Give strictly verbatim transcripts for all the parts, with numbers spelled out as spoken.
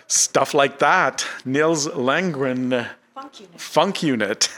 Stuff like that. Nils Landgren. Funk Unit. Funk Unit.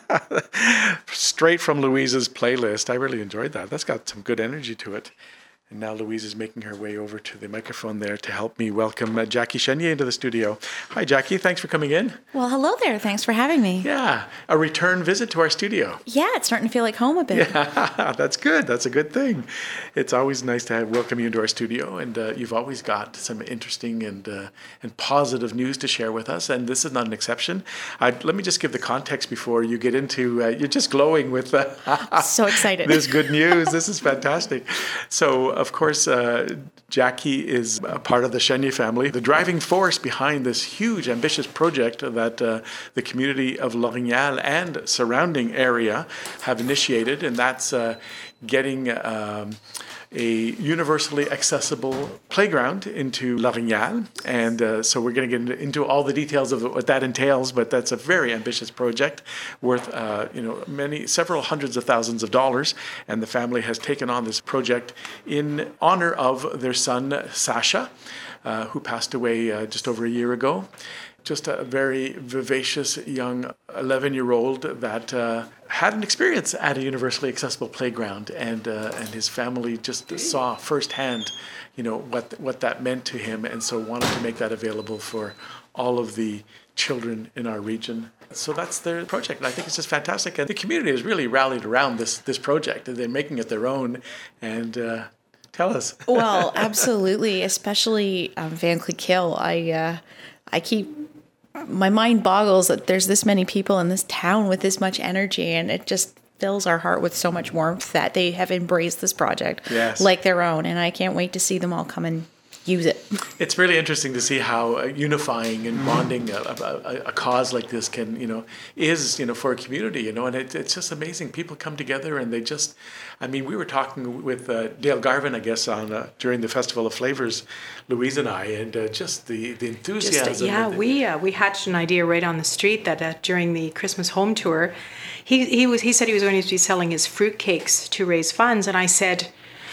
Straight from Louise's playlist. I really enjoyed that. That's got some good energy to it. And now Louise is making her way over to the microphone there to help me welcome uh, Jackie Chenier into the studio. Hi, Jackie. Thanks for coming in. Well, hello there. Thanks for having me. Yeah, a return visit to our studio. Yeah, it's starting to feel like home a bit. Yeah, that's good. That's a good thing. It's always nice to have, welcome you into our studio, and uh, you've always got some interesting and uh, and positive news to share with us, and this is not an exception. Uh, let me just give the context before you get into, uh, you're just glowing with uh, so excited. this good news. This is fantastic. So, of course, uh, Jackie is a part of the Chenier family, the driving force behind this huge, ambitious project that uh, the community of L'Orignal and surrounding area have initiated, and that's uh, getting um, a universally accessible playground into L'Orignal. And uh, so we're going to get into, into all the details of what that entails, but that's a very ambitious project worth, uh, you know, many, several hundreds of thousands of dollars. And the family has taken on this project in honor of their son, Sasha, uh, who passed away uh, just over a year ago. Just a very vivacious young eleven-year-old that uh, had an experience at a universally accessible playground, and uh, and his family just saw firsthand, you know, what what that meant to him, and so wanted to make that available for all of the children in our region. So that's their project, and I think it's just fantastic. And the community has really rallied around this this project, and they're making it their own. And uh, tell us. Well, absolutely, especially um, Van Cleek-Hill. I uh, I keep. My mind boggles that there's this many people in this town with this much energy, and it just fills our heart with so much warmth that they have embraced this project yes. like their own, and I can't wait to see them all come and use it. It's really interesting to see how uh, unifying and bonding a, a, a cause like this can, you know, is, you know, for a community, you know, and it, it's just amazing. People come together and they just, I mean, we were talking with uh, Dale Garvin, I guess, on uh, during the Festival of Flavors, Louise and I, and uh, just the, the enthusiasm. Just, uh, yeah, the, we uh, we hatched an idea right on the street that uh, during the Christmas home tour, he he was he said he was going to be selling his fruitcakes to raise funds, and I said,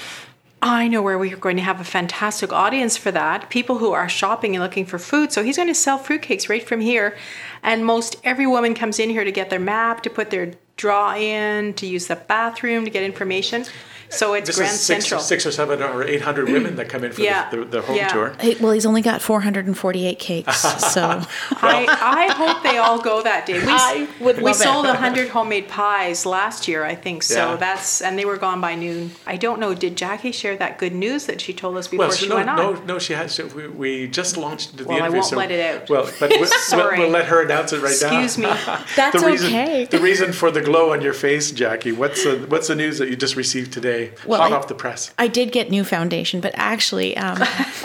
I know where we're going to have a fantastic audience for that. People who are shopping and looking for food. So he's going to sell fruitcakes right from here. And most every woman comes in here to get their map, to put their draw in, to use the bathroom, to get information. So it's this Grand is six, Central. Six or seven or eight hundred women that come in for yeah. the, the, the home yeah. tour. Hey, well, he's only got four hundred forty-eight cakes, so I, I hope they all go that day. We, I would we love sold it. one hundred homemade pies last year, I think. So Yeah. that's, and they were gone by noon. I don't know, did Jackie share that good news that she told us before Well, so she no, went on? no, no, she has. We, we just launched the Well, I interview. won't so, let it out. Well, but we'll, we'll, Sorry. we'll let her announce it right Excuse now. me. That's the reason, okay. The reason for the glow on your face, Jackie. What's the what's the news that you just received today? Well, Hot I- off the press. I did get new foundation, but actually, um,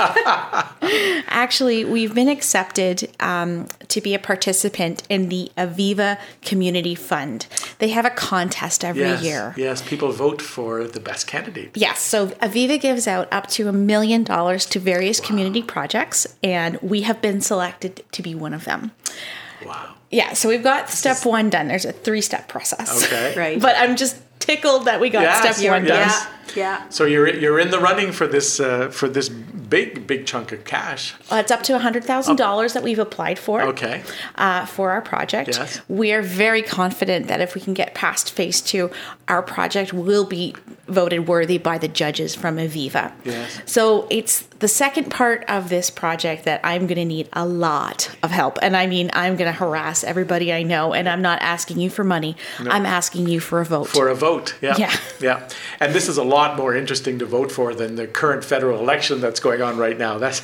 actually, we've been accepted um, to be a participant in the Aviva Community Fund. They have a contest every Yes, year. yes. People vote for the best candidate. Yes, so Aviva gives out up to a million dollars to various community projects, and we have been selected to be one of them. Wow. Yeah, so we've got step one done. There's a three-step process. Okay. Right. But I'm just tickled that we got Yes, step one done. yes. Yeah, yeah. So you're you're in the running for this uh, for this big big chunk of cash. Uh, it's up to one hundred thousand dollars that we've applied for. Okay. Uh, for our project. Yes. We are very confident that if we can get past phase two, our project will be voted worthy by the judges from Aviva. Yes. So it's the second part of this project that I'm going to need a lot of help. And I mean, I'm going to harass everybody I know, and I'm not asking you for money. No. I'm asking you for a vote. For a vote, yeah. Yeah. Yeah. And this is a lot more interesting to vote for than the current federal election that's going on right now. That's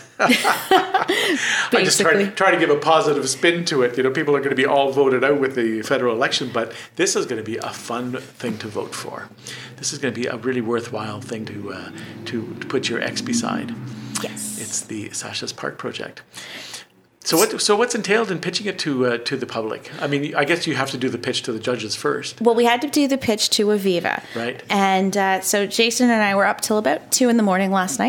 I just try to, try to give a positive spin to it. You know, people are going to be all voted out with the federal election, but this is going to be a fun thing to vote for. This is going to be a really worthwhile thing to uh, to, to put your ex beside. Yes. It's the Sasha's Park project. So what? So what's entailed in pitching it to uh, to the public? I mean, I guess you have to do the pitch to the judges first. Well, we had to do the pitch to Aviva. Right. And uh, so Jason and I were up till about two in the morning last night, or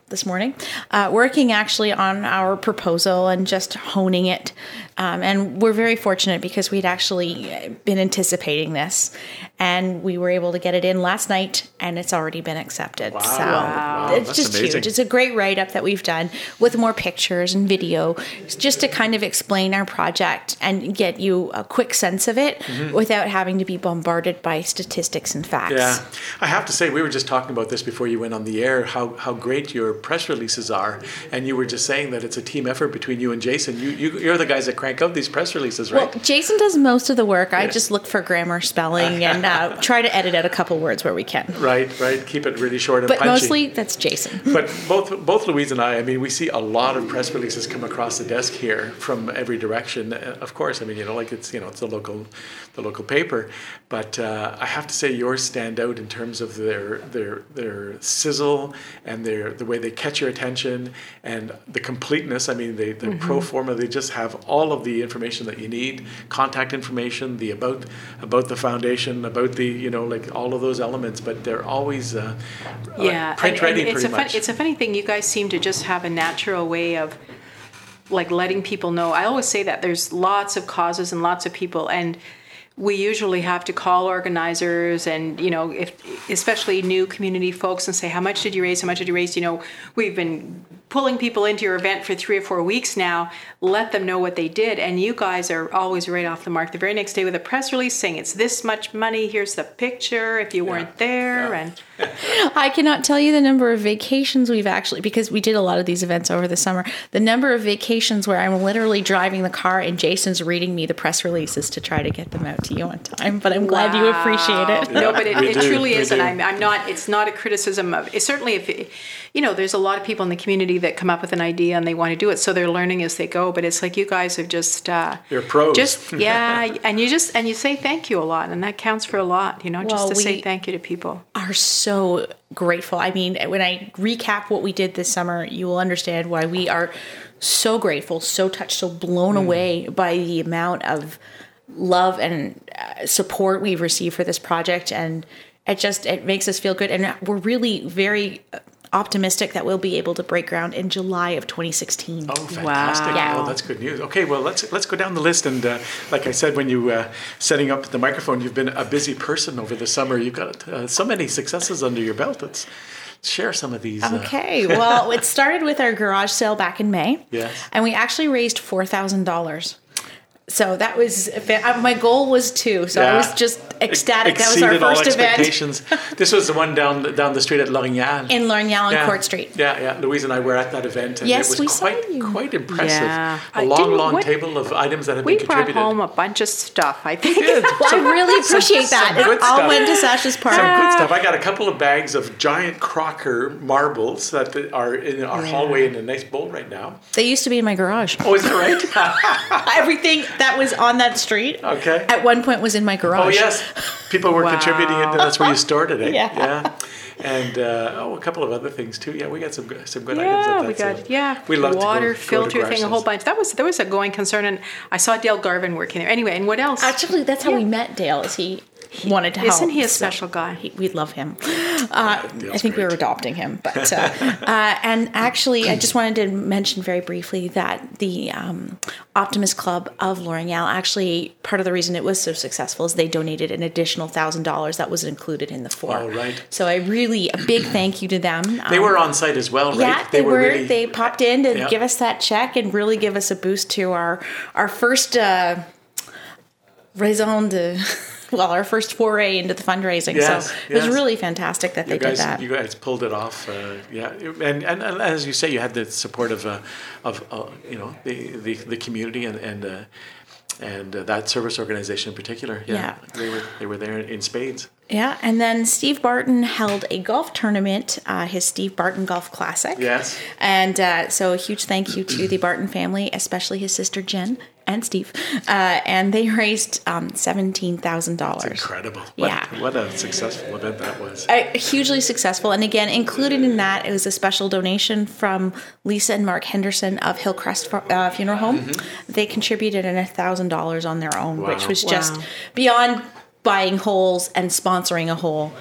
this morning, uh, working actually on our proposal and just honing it. Um, and we're very fortunate because we'd actually been anticipating this, and we were able to get it in last night, and it's already been accepted. Wow. So Wow. it's That's just amazing. huge. It's a great write-up that we've done with more pictures and video, just to kind of explain our project and get you a quick sense of it Mm-hmm. without having to be bombarded by statistics and facts. Yeah, I have to say, we were just talking about this before you went on the air, how, how great your press releases are. And you were just saying that it's a team effort between you and Jason. You, you, you're the guys that crank out these press releases, right? Well, Jason does most of the work. I Yeah. just look for grammar, spelling, and uh, try to edit out a couple words where we can. right, right. Keep it really short and But punchy. mostly, that's Jason. But both both Louise and I, I mean, we see a lot of press releases come across the desk here from every direction. Uh, Of course, I mean, you know, like it's you know, it's the local, the local paper. But uh, I have to say, yours stand out in terms of their their their sizzle and their the way they catch your attention and the completeness. I mean, they the pro forma. They just have all of the information that you need, contact information, the about about the foundation, about the you know, like all of those elements. But they're always uh, Yeah, uh, print and- ready and it's pretty a fun, much. It's a funny thing. You guys seem to just have a natural way of like letting people know. I always say that there's lots of causes and lots of people, and we usually have to call organizers and, you know, if especially new community folks and say, how much did you raise? How much did you raise? You know, we've been pulling people into your event for three or four weeks now, let them know what they did. And you guys are always right off the mark the very next day with a press release saying it's this much money. Here's the picture if you weren't there. Yeah. And I cannot tell you the number of vacations we've actually, because we did a lot of these events over the summer, the number of vacations where I'm literally driving the car and Jason's reading me the press releases to try to get them out to you on time. But I'm glad you appreciate it. No, but it, we it do, truly we is, and do. I'm, I'm not. It's not a criticism of. It, certainly, if it, you know, there's a lot of people in the community that come up with an idea and they want to do it, so they're learning as they go. But it's like you guys have just. Uh, You're pros. Just yeah, and you just and you say thank you a lot, and that counts for a lot. You know, just Well, to say we- thank you to people. Are so grateful. I mean, when I recap what we did this summer, you will understand why we are so grateful, so touched, so blown away by the amount of love and uh, support we've received for this project. And it just, it makes us feel good. And we're really very optimistic that we'll be able to break ground in July of twenty sixteen. Oh, fantastic! Wow. Oh, that's good news. Okay, well, let's let's go down the list. And uh, like I said, when you uh, setting up the microphone, you've been a busy person over the summer. You've got uh, so many successes under your belt. Let's share some of these. Uh, Okay, well, it started with our garage sale back in May. Yes. And we actually raised four thousand dollars. So that was, my goal was two. So I Yeah. was just ecstatic. That was our Exceeded all first event expectations. This was the one down down the street at L'Orignal. in Lorgnal yeah. and Court Street. Yeah, yeah. Louise and I were at that event, and Yes, it was we saw quite you. quite impressive. Yeah. A I long, didn't- long what- table of items that have We been brought contributed. home a bunch of stuff. I think. Good. Well, I really appreciate that. some good It all stuff. went to Sasha's part. Some good stuff. I got a couple of bags of giant Crocker marbles that are in our hallway in a nice bowl right now. They used to be in my garage. Oh, is that right? Everything that was on that street Okay. at one point was in my garage. Oh, yes. People were Wow. contributing it, and that's where you stored it, eh? Yeah. And uh, oh, a couple of other things too. Yeah, we got some good, some good items. Yeah, At we that, got so yeah. We love water to go, go to filter garage thing, a whole sales. bunch. That was there was a going concern, and I saw Dale Garvin working there. Anyway, and what else? Actually, that's how we met Dale, is he wanted to help. Isn't he a So special guy? he, we love him. Uh, Dale's I think we great. were adopting him. But uh, uh, And actually, I just wanted to mention very briefly that the um, Optimist Club of L'Orignal, actually, part of the reason it was so successful is they donated an additional one thousand dollars that was included in the four. Oh, right. So I really, a big thank you to them. They Um, were on site as well, right? Yeah, they, were. really- They popped in to Yeah. give us that check and really give us a boost to our our first uh, raison de, well, our first foray into the fundraising. Yes, so it was yes. really fantastic that they You guys, did that. you guys pulled it off. Uh, yeah, and, and and as you say, you had the support of uh, of uh, you know the, the, the community and and uh, and uh, that service organization in particular. Yeah, Yeah. they were they were there in spades. Yeah, and then Steve Barton held a golf tournament, uh, his Steve Barton Golf Classic. Yes. And uh, so a huge thank you to the Barton family, especially his sister Jen and Steve. Uh, and they raised um, seventeen thousand dollars. Incredible. What, Yeah. what a successful event that was. Uh, hugely successful. And again, included in that, it was a special donation from Lisa and Mark Henderson of Hillcrest uh, Funeral Home. They contributed in one thousand dollars on their own, which Wow. was just Wow. beyond buying holes and sponsoring a hole.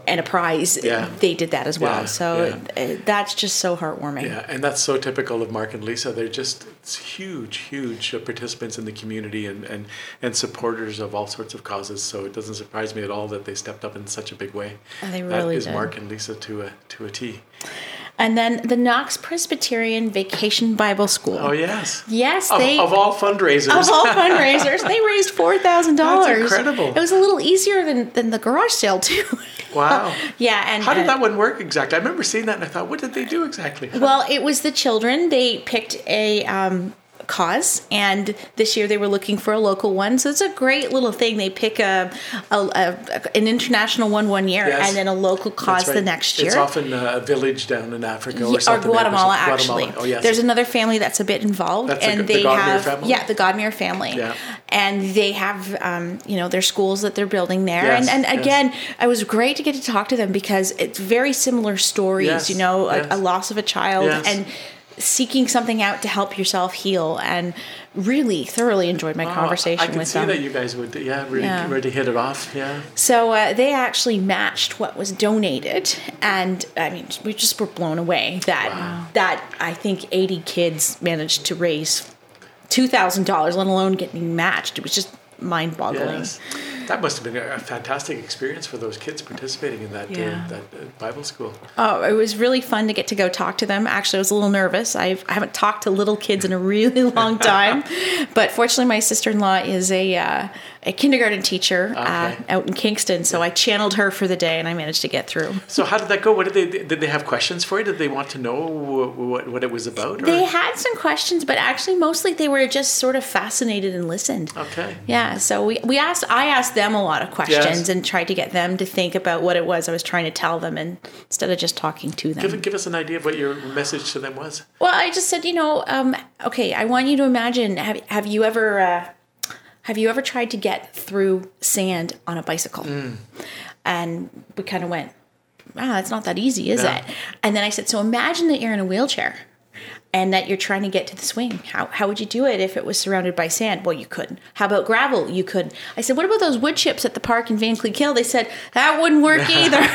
and a prize, Yeah. they did that as well. Yeah, So yeah. uh, that's just so heartwarming. Yeah, and that's so typical of Mark and Lisa. They're just it's huge, huge uh, participants in the community and, and, and supporters of all sorts of causes. So it doesn't surprise me at all that they stepped up in such a big way. And they That really is did. Mark and Lisa to a to a T. And then the Knox Presbyterian Vacation Bible School. Oh yes. Yes, Of, they of all fundraisers. of all fundraisers, they raised four thousand dollars. That's incredible. It was a little easier than, than the garage sale too. Wow. Yeah, and How did uh, that one work exactly? I remember seeing that and I thought, what did they do exactly? Well, it was the children. They picked a um, cause, and this year they were looking for a local one. So it's a great little thing. They pick a, a, a an international one one year, Yes. and then a local cause That's right. the next year. It's often uh, a village down in Africa Yeah, or or something. Guatemala, actually. Guatemala. Oh yes. There's another family that's a bit involved, That's the- and the they Godmere have family? yeah, the Godmere family, Yeah. and they have um, you know their schools that they're building there, Yes, and and yes. again, it was great to get to talk to them because it's very similar stories. Yes, You know, a, yes. a loss of a child Yes. and seeking something out to help yourself heal, and really thoroughly enjoyed my Oh, conversation I can with see them. that you guys would, yeah, really, Yeah. really hit it off. Yeah. So uh, they actually matched what was donated, and I mean, we just were blown away that Wow. that I think eighty kids managed to raise two thousand dollars, let alone getting matched. It was just mind-boggling. Yes. That must have been a a fantastic experience for those kids participating in that Yeah. uh, that uh, Bible school. Oh, it was really fun to get to go talk to them. Actually, I was a little nervous. I've, I haven't talked to little kids in a really long time, but fortunately, my sister-in-law is a uh, a kindergarten teacher uh, Okay. out in Kingston, so I channeled her for the day, and I managed to get through. So how did that go? What did they did they have questions for you? Did they want to know what what it was about? Or? They had some questions, but actually, mostly they were just sort of fascinated and listened. Okay. Yeah, so we, we asked I asked them a lot of questions Yes. and tried to get them to think about what it was I was trying to tell them, and instead of just talking to them. Give give us an idea of what your message to them was. Well, I just said, you know, um, okay, I want you to imagine. Have have you ever uh, have you ever tried to get through sand on a bicycle? Mm. And we kind of went, wow, it's not that easy, is Yeah. it? And then I said, so imagine that you're in a wheelchair and that you're trying to get to the swing. How how would you do it if it was surrounded by sand? Well, you couldn't. How about gravel? You couldn't. I said, what about those wood chips at the park in Van Cleek Hill? They said, that wouldn't work either.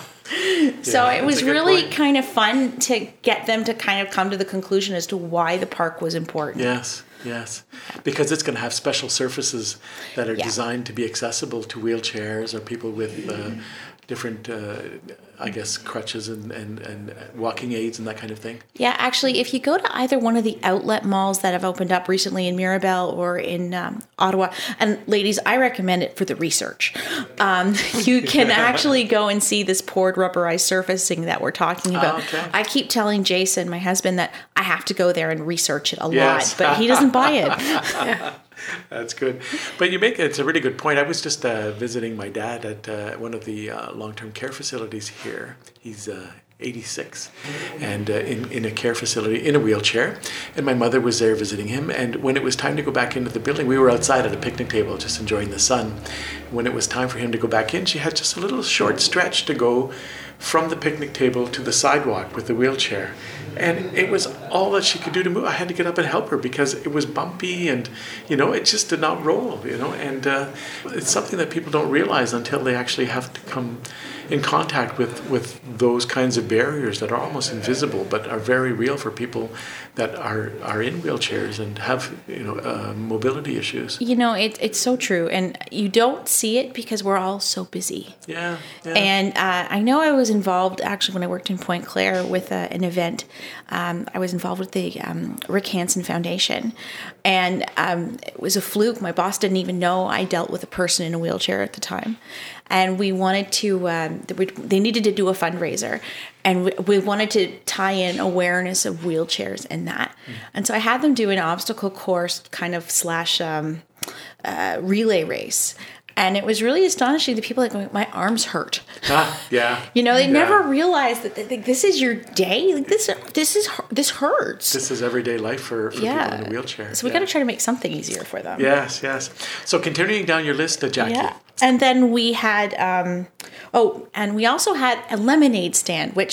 So Yeah, it that's was a good really point. kind of fun to get them to kind of come to the conclusion as to why the park was important. Yes, yes. Because it's going to have special surfaces that are Yeah. designed to be accessible to wheelchairs or people with uh, different, uh, I guess, crutches and, and, and walking aids and that kind of thing. Yeah, actually, if you go to either one of the outlet malls that have opened up recently in Mirabel or in um, Ottawa, and ladies, I recommend it for the research. Um, you can actually go and see this poured rubberized surfacing that we're talking about. Oh, okay. I keep telling Jason, my husband, that I have to go there and research it a Yes. lot, but he doesn't buy it. That's good. But you make it's a really good point. I was just uh, visiting my dad at uh, one of the uh, long-term care facilities here. He's uh, eighty-six and uh, in, in a care facility in a wheelchair. And my mother was there visiting him. And when it was time to go back into the building, we were outside at a picnic table just enjoying the sun. When it was time for him to go back in, she had just a little short stretch to go from the picnic table to the sidewalk with the wheelchair. And it was all that she could do to move. I had to get up and help her because it was bumpy and, you know, it just did not roll, you know. And uh, it's something that people don't realize until they actually have to come in contact with, with those kinds of barriers that are almost invisible but are very real for people that are, are in wheelchairs and have, you know, uh, mobility issues. You know, it, it's so true. And you don't see it because we're all so busy. Yeah, yeah. And uh, I know I was involved, actually, when I worked in Point Claire with uh, an event. Um, I was involved with the um, Rick Hansen Foundation. And um, it was a fluke. My boss didn't even know I dealt with a person in a wheelchair at the time. And we wanted to, um, they needed to do a fundraiser. And we, we wanted to tie in awareness of wheelchairs and that. Mm. And so I had them do an obstacle course kind of slash um, uh, relay race. And it was really astonishing. The people like, going, my arms hurt. Ah, yeah. You know, they Yeah. never realized that like, this is your day. Like this, this is this hurts. This is everyday life for, for yeah. people in a wheelchair. So we yeah. got to try to make something easier for them. Yes, yes. So continuing down your list, uh, Jackie. Yeah. And then we had, um, oh, and we also had a lemonade stand, which was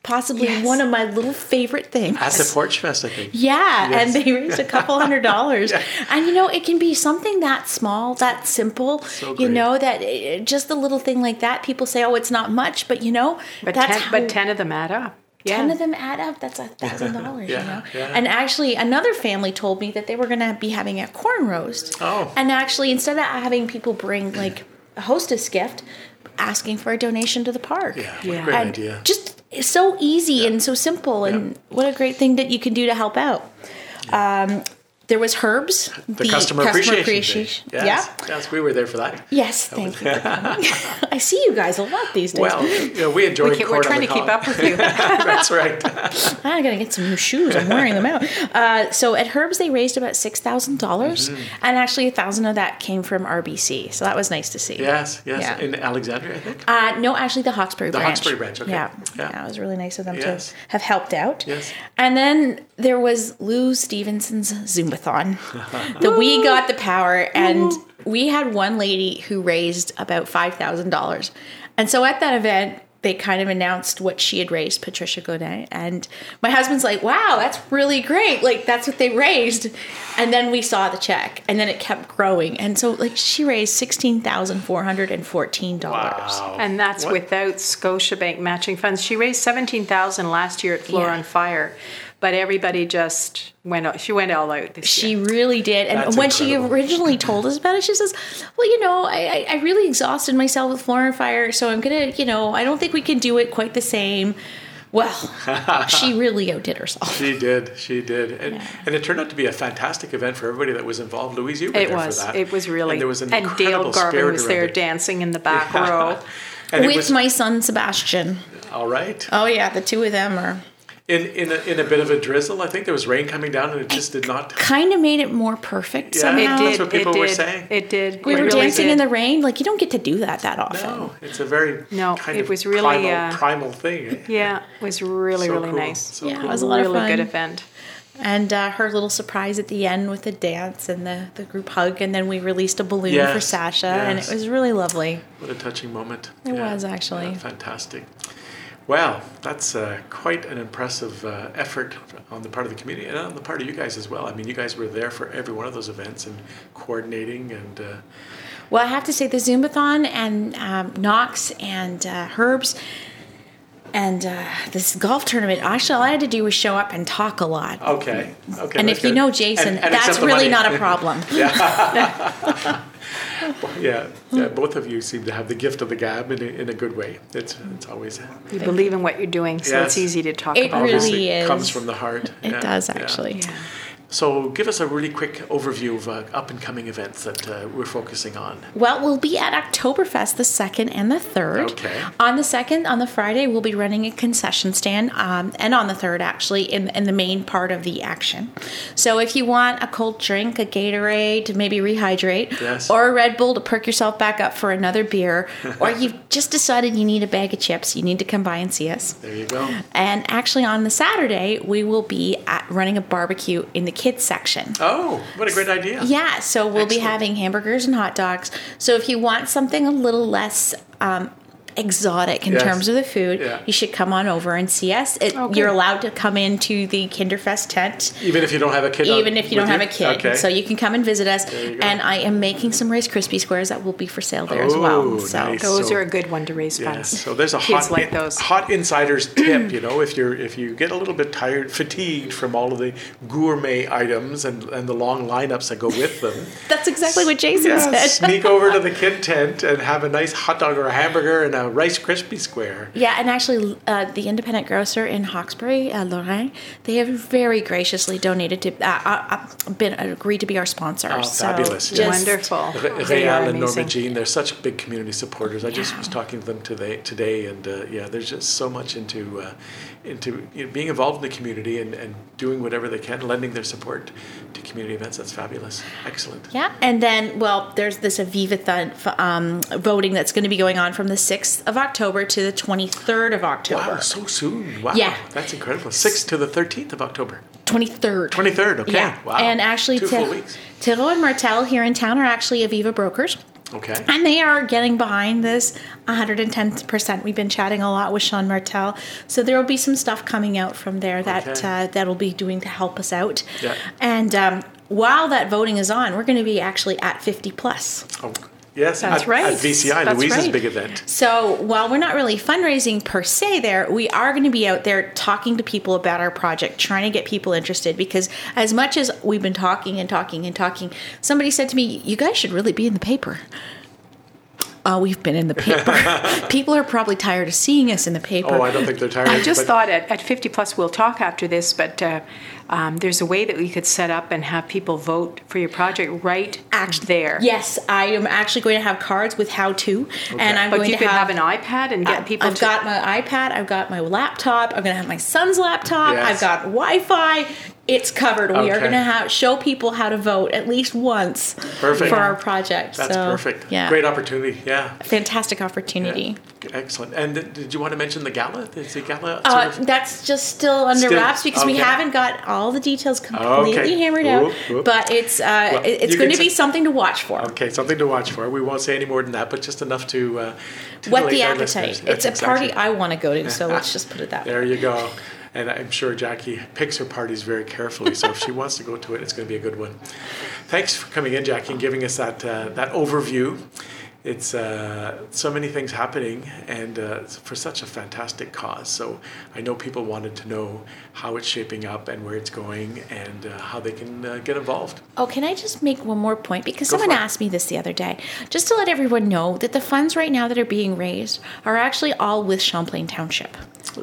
possibly Yes. one of my little favorite things. At the Porch Fest, I think. Yeah, Yes. and they raised a couple hundred dollars. Yeah. And you know, it can be something that small, that simple, So you great. know, that it, just a little thing like that. People say, oh, it's not much, but you know, But that's ten, how but ten of them add up. Yeah. ten of them add up. That's a thousand dollars, you Yeah, know. yeah. And actually, another family told me that they were going to be having a corn roast. Oh. And actually, instead of having people bring like a hostess gift, asking for a donation to the park. Yeah, what Yeah. a great And idea. just so easy and so simple, and what a great thing that you can do to help out. Um, there was Herbs, The, Customer, Appreciation, Appreciation. Day. Yes, yes, we were there for that. Yes, thank you for coming. I see you guys a lot these days. Well, you know, we enjoy We can, we're Court on trying the to keep Cob. up with you. That's right. I gotta get some new shoes. I'm wearing them out. Uh, so at Herbs, they raised about six thousand dollars, Mm-hmm. and actually a thousand of that came from R B C. So that was nice to see. Yes, yes. Yeah. In Alexandria, I think. Uh, no, actually the Hawkesbury The branch. Hawkesbury branch, okay. Yeah. Yeah. yeah, it was really nice of them Yes. to have helped out. Yes. And then there was Lou Stevenson's Zumbathon. The We Got the Power, and we had one lady who raised about five thousand dollars. And so at that event, they kind of announced what she had raised, Patricia Godin. And my husband's like, wow, that's really great. Like, that's what they raised. And then we saw the check, and then it kept growing. And so, like, she raised sixteen thousand four hundred fourteen dollars. Wow. And that's What? without Scotiabank matching funds. She raised seventeen thousand last year at Floor Yeah. on Fire, but everybody just went. She went all out this She year. really did. And That's when she incredible. originally told us about it, she says, well, you know, I, I I really exhausted myself with Floor and Fire, so I'm going to, you know, I don't think we can do it quite the same. Well, she really outdid herself. She did, she did, and and it turned out to be a fantastic event for everybody that was involved. Louise, you were It there was. for that. It was really. and there was an and incredible Dale Garvin spirit was around there it. dancing in the back row. And it With was my son, Sebastian. all right. Oh, yeah, the two of them are In in a, in a bit of a drizzle, I think there was rain coming down, and it just did not. kind of made it more perfect Yeah. somehow. It did. That's what people it were did. saying. It did. We it were really dancing did. in the rain. Like, you don't get to do that that often. No, it's a very No, kind it of was really, primal, uh, primal thing. eh? Yeah, it was really, So really cool. nice. So Yeah, it cool. was a lot of really fun. good event. And uh, her little surprise at the end with the dance and the, the group hug. And then we released a balloon Yes, for Sasha. And it yes. was really lovely. What a touching moment. It was, actually. Yeah, fantastic. Well, that's uh, quite an impressive uh, effort on the part of the community and on the part of you guys as well. I mean, you guys were there for every one of those events and coordinating and. Uh, Well, I have to say the Zumbathon and um, Knox and uh, Herbs and uh, this golf tournament, actually, all I had to do was show up and talk a lot. okay. Okay. and that's if you good. know Jason, And- and that's accept the really money. not a problem. Yeah, yeah, both of you seem to have the gift of the gab in a, in a good way. It's it's always You believe in what you're doing, so Yes. it's easy to talk It about. really obviously is. comes from the heart. It Yeah, does, yeah. actually. Yeah. So give us a really quick overview of uh, up and coming events that uh, we're focusing on. Well, we'll be at Oktoberfest the second and the third. Okay. On the second, on the Friday, we'll be running a concession stand, um, and on the third, actually, in, in the main part of the action. So if you want a cold drink, a Gatorade to maybe rehydrate, Yes. or a Red Bull to perk yourself back up for another beer, or you've just decided you need a bag of chips, you need to come by and see us. There you go. And actually, on the Saturday, we will be at running a barbecue in the kids section. Oh, what a great idea. Yeah, so we'll be Excellent. having hamburgers and hot dogs. So if you want something a little less um, exotic in Yes. terms of the food, Yeah. you should come on over and see us. It, Okay. You're allowed to come into the Kinderfest tent, Even if you don't have a kid. on- even if you don't with have a kid. Okay. So you can come and visit us. you go. And I am making some Rice Krispie squares that will be for sale there as Oh, well. So nice. Those So- are a good one to raise Yeah, funds. so there's a Kids hot like those. hot insider's tip. You know, if you're if you get a little bit tired, fatigued from all of the gourmet items and and the long lineups that go with them, that's exactly what Jason yeah, said. sneak over to the kid tent and have a nice hot dog or a hamburger and a Rice Krispie square. Yeah, and actually, uh, the independent grocer in Hawkesbury, uh, Lorraine, they have very graciously donated to, uh, uh, uh, been agreed to be our sponsor. Oh, so fabulous. just- Wonderful. Re- They are Real and Norma amazing. Jean, they're such big community supporters. I just Yeah. was talking to them today, today, and uh, yeah, there's just so much into uh, into you know, being involved in the community and, and doing whatever they can, lending their support to community events. That's fabulous. Excellent. Yeah, and then, well, there's this Aviva-thon um, voting that's going to be going on from the sixth of October to the twenty-third of October. Wow, so soon. Wow. Yeah. That's incredible. sixth to the thirteenth of October. twenty-third. twenty-third, okay. Yeah. Wow. And actually, Two Ti- full weeks. Tyrrell and Martel here in town are actually Aviva brokers. Okay. And they are getting behind this one hundred ten percent. We've been chatting a lot with Sean Martel. So there will be some stuff coming out from there that Okay. uh, that'll be doing to help us out. Yeah. And um, while that voting is on, we're going to be actually at fifty plus. Oh, yes, That's at, right. at V C I, That's Louise's right. big event. So while we're not really fundraising per se there, we are going to be out there talking to people about our project, trying to get people interested, because as much as we've been talking and talking and talking, somebody said to me, you guys should really be in the paper. Oh, we've been in the paper. People are probably tired of seeing us in the paper. Oh, I don't think they're tired. I just but- thought at, at fifty plus we'll talk after this, but uh, um, there's a way that we could set up and have people vote for your project right Actually, there. Yes, I am actually going to have cards with how to, and I'm But going you to could have, have, an iPad and get I- people I've to... got my iPad, I've got my laptop, I'm going to have my son's laptop, Yes. I've got Wi-Fi. It's covered. We are Okay. going to have show people how to vote at least once Perfect. for our project. That's so, perfect. Yeah, Great opportunity. Yeah. fantastic opportunity. Yeah. Excellent. And th- did you want to mention the gala? Is the gala Uh, sort of- that's just still under Still- wraps because we okay. haven't got all the details completely Okay. hammered out. Whoop, whoop. But it's uh, Well, it- it's you going can to be s- something to watch for. Okay, something to watch for. We won't say any more than that, but just enough to, uh, to Whet delight the our appetite. listeners. It's a That's party exactly- I want to go to, so let's just put it that way. There you go. And I'm sure Jackie picks her parties very carefully. So if she wants to go to it, it's going to be a good one. Thanks for coming in, Jackie, and giving us that uh, that overview. It's uh, so many things happening, and uh, for such a fantastic cause. So I know people wanted to know how it's shaping up and where it's going, and uh, how they can uh, get involved. Oh, can I just make one more point? Because Go someone for it. asked me this the other day. Just to let everyone know that the funds right now that are being raised are actually all with Champlain Township.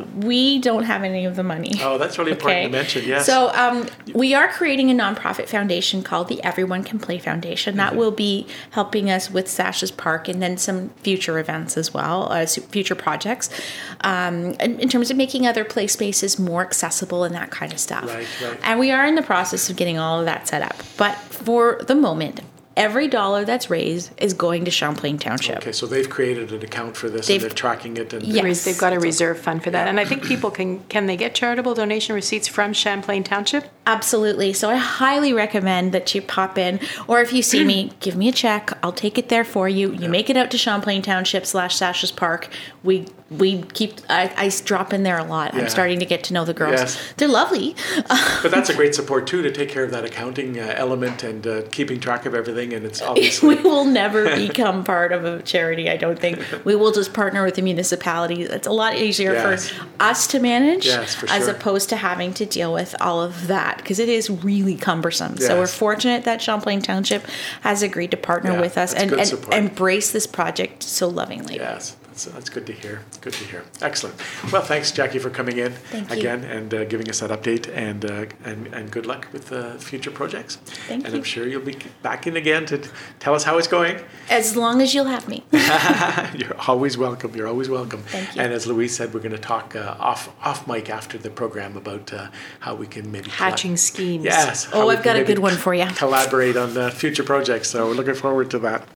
We don't have any of the money. Oh, that's really important to mention. Yes. So um, we are creating a nonprofit foundation called the Everyone Can Play Foundation. That Mm-hmm. will be helping us with Sasha's Park and then some future events as well, uh, su- future projects, um, in, in terms of making other play spaces more accessible and that kind of stuff. Right, right. And we are in the process of getting all of that set up. But for the moment, every dollar that's raised is going to Champlain Township. Okay, so they've created an account for this, They've- and they're tracking it. And Yeah. They've got a reserve fund for that. And I think people can, can they get charitable donation receipts from Champlain Township? Absolutely. So I highly recommend that you pop in, or if you see me, give me a check. I'll take it there for you. You make it out to Champlain Township slash Sasha's Park. We we keep I, I drop in there a lot. Yeah. I'm starting to get to know the girls. Yes. They're lovely. But that's a great support too, to take care of that accounting uh, element and uh, keeping track of everything. And it's obviously We will never become part of a charity, I don't think. We will just partner with the municipality. It's a lot easier Yes. for us to manage Yes, for as sure. opposed to having to deal with all of that because it is really cumbersome. So we're Yes. fortunate that Champlain Township has agreed to partner Yeah, with us that's and, good and support. embrace this project so lovingly. yes, that's, that's good to hear. It's good to hear. Excellent. Well, thanks, Jackie, for coming in Thank you. again and uh, giving us that update. And uh, and and good luck with uh, future projects. Thank and you. I'm sure you'll be back in again to tell us how it's going. As long as you'll have me. You're always welcome. You're always welcome. Thank you. And as Louise said, we're going to talk uh, off off mic after the program about uh, how we can maybe collab- Hatching schemes. Yes. Oh, how we I've can got a maybe good one for ya. Collaborate on uh, future projects. So we're looking forward to that.